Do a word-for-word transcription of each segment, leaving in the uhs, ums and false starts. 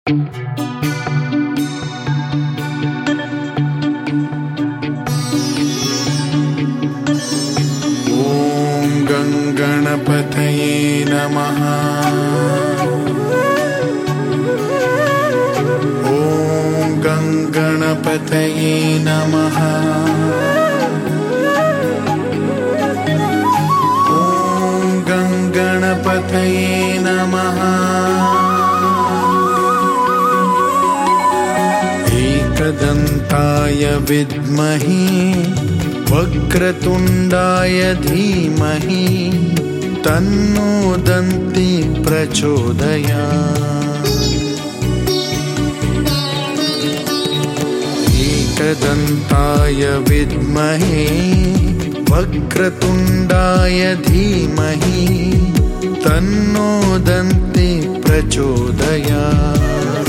गणपतये नमः। ॐ गणपतये नमः। ॐ गणपतये नमः। एकदन्ताय विद्महे वक्रतुण्डाय धीमहि तन्नो दन्ति प्रचोदयात्। एकदन्ताय विद्महे वक्रतुण्डाय धीमहि तन्नो दन्ति प्रचोदयात्।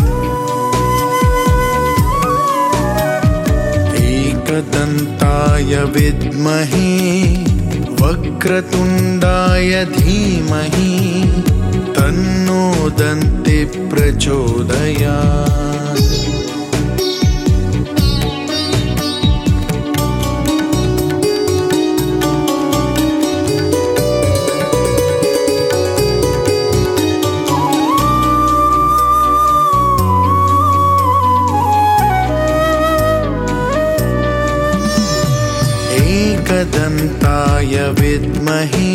एकदन्ताय विद्महे वक्रतुण्डाय धीमहि तन्नो दन्ति प्रचोदयात्। एकदन्ताय विद्महे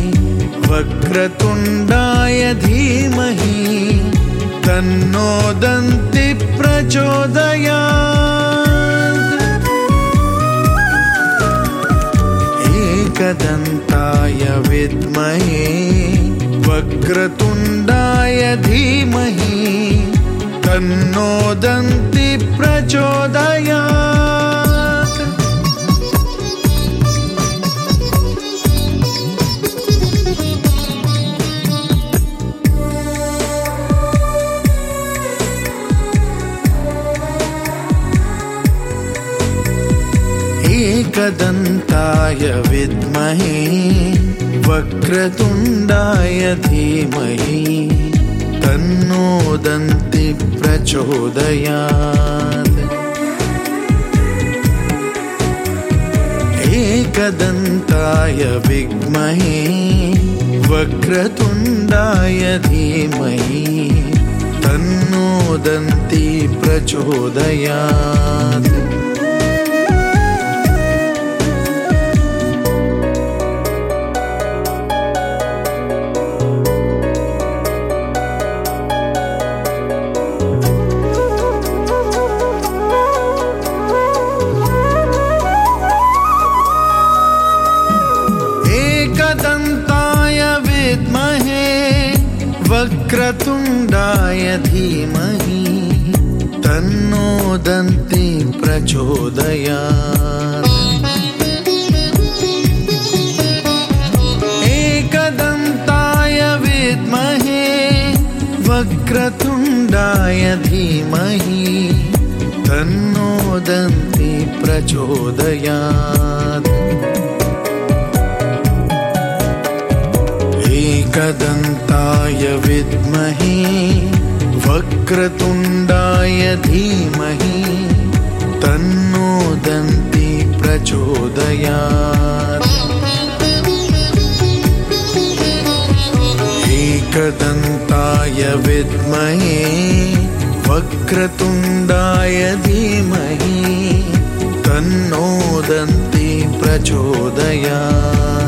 वक्रतुण्डाय धीमहि तन्नो दन्ति प्रचोदयात्। एकदन्ताय विद्महे वक्रतुण्डाय धीमहि तन्नो दन्ति प्रचोदयात्। एकदन्ताय विद्महे वक्रतुण्डाय धीमहि तन्नो दन्ति प्रचोदयात्। एकदन्ताय विद्महे वक्रतुण्डाय धीमहि तन्नो दन्ति प्रचोदयात्। एकदन्ताय विद्महे वक्रतुण्डाय धीमहि तन्नो दन्ति प्रचोदयात्। एकदन्ताय विद्महे वक्रतुण्डाय धीमहि तन्नो दन्ति प्रचोदयात्। एकदन्ताय विद्महे वक्रतुण्डाय धीमहि तन्नो दन्ति प्रचोदयात्। एकदन्ताय विद्महे वक्रतुण्डाय धीमहि तन्नो दन्ति प्रचोदयात्।